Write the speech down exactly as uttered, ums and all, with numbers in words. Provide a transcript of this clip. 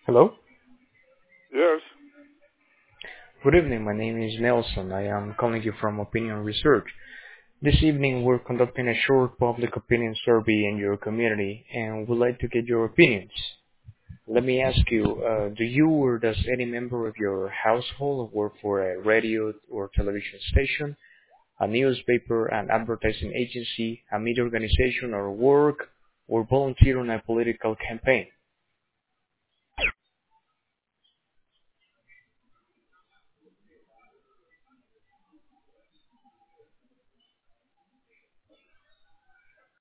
Hello. Yes. Good evening. My name is Nelson. I am calling you from Opinion Research. This evening, we're conducting a short public opinion survey in your community, and we'd like to get your opinions. Let me ask you, uh, do you or does any member of your household work for a radio or television station, a newspaper, an advertising agency, a media organization, or work or volunteer on a political campaign?